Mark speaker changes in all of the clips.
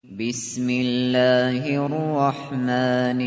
Speaker 1: بسم الله الرحمن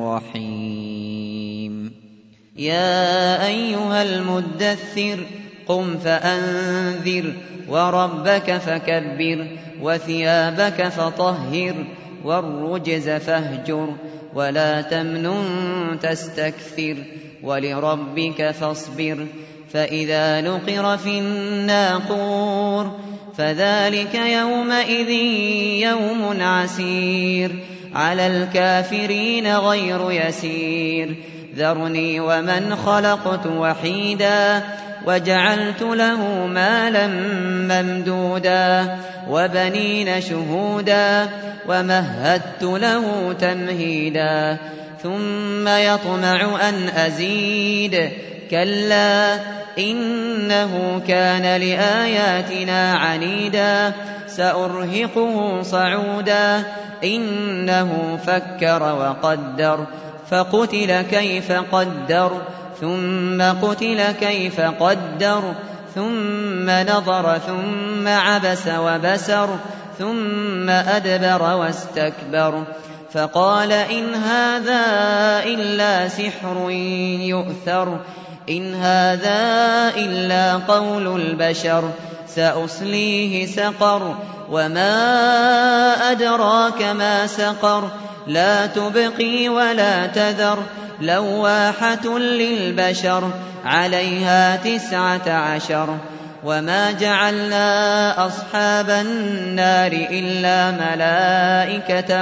Speaker 1: الرحيم يا أيها المدثر قم فأنذر وربك فكبر وثيابك فطهر والرجز فاهجر ولا تمنن تستكثر ولربك فاصبر فإذا نقر في الناقور فذلك يومئذ يوم عسير على الكافرين غير يسير ذرني ومن خلقت وحيدا وجعلت له مالا ممدودا وبنين شهودا ومهدت له تمهيدا ثم يطمع أن أزيد كلا إنه كان لآياتنا عنيدا سأرهقه صعودا إنه فكر وقدر فقتل كيف قدر ثم قتل كيف قدر ثم نظر ثم عبس وبسر ثم أدبر واستكبر فقال إن هذا إلا سحر يؤثر إن هذا إلا قول البشر سأصليه سقر وما أدراك ما سقر لا تبقي ولا تذر لواحة للبشر عليها 19 وما جعلنا أصحاب النار إلا ملائكة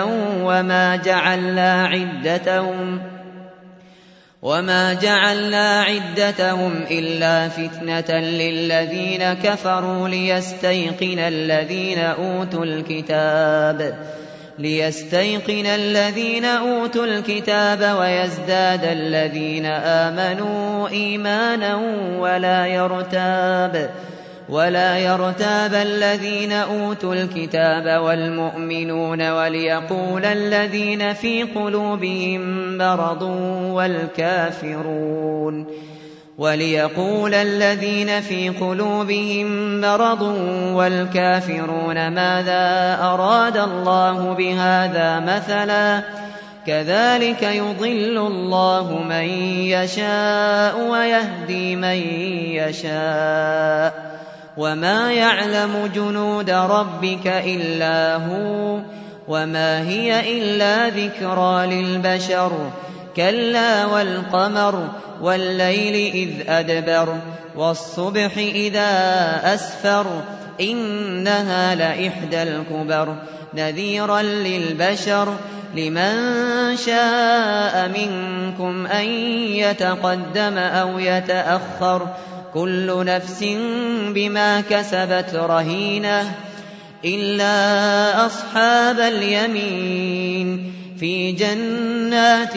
Speaker 1: وما جعلنا عدتهم إلا فتنة للذين كفروا ليستيقن الذين أوتوا الكتاب ويزداد الذين آمنوا إيمانا ولا يرتاب الذين أوتوا الكتاب والمؤمنون وليقول الذين في قلوبهم مرض والكافرون ماذا أراد الله بهذا مثلا كذلك يضل الله من يشاء ويهدي من يشاء وما يعلم جنود ربك إلا هو وما هي إلا ذكرى للبشر كلا والقمر والليل إذ أدبر والصبح إذا أسفر إنها لإحدى الكبر نذيرا للبشر لمن شاء منكم أن يتقدم أو يتأخر كل نفس بما كسبت رهينة إلا أصحاب اليمين في جنات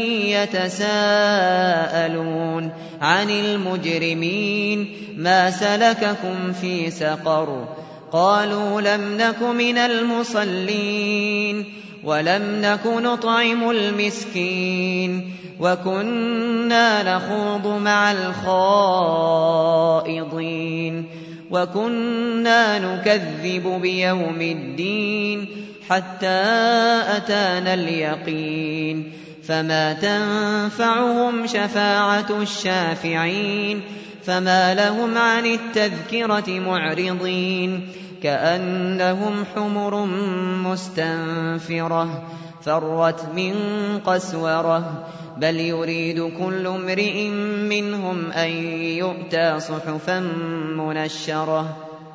Speaker 1: يتساءلون عن المجرمين ما سلككم في سقر قالوا لم نك من المصلين ولم نك نطعم المسكين وكنا نخوض مع الخائضين وكنا نكذب بيوم الدين حتى أتانا اليقين فما تنفعهم شفاعة الشافعين فما لهم عن التذكرة معرضين كأنهم حمر مستنفرة فرت من قسورة بل يريد كل امرئ منهم أن يؤتى صحفا منشرة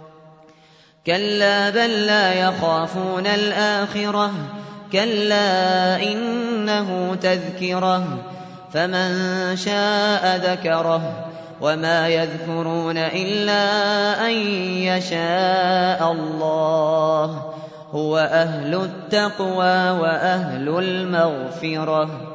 Speaker 1: كلا بل لا يخافون الآخرة كلا إنه تذكرة فمن شاء ذكره وما يذكرون إلا أن يشاء الله هو أهل التقوى وأهل المغفرة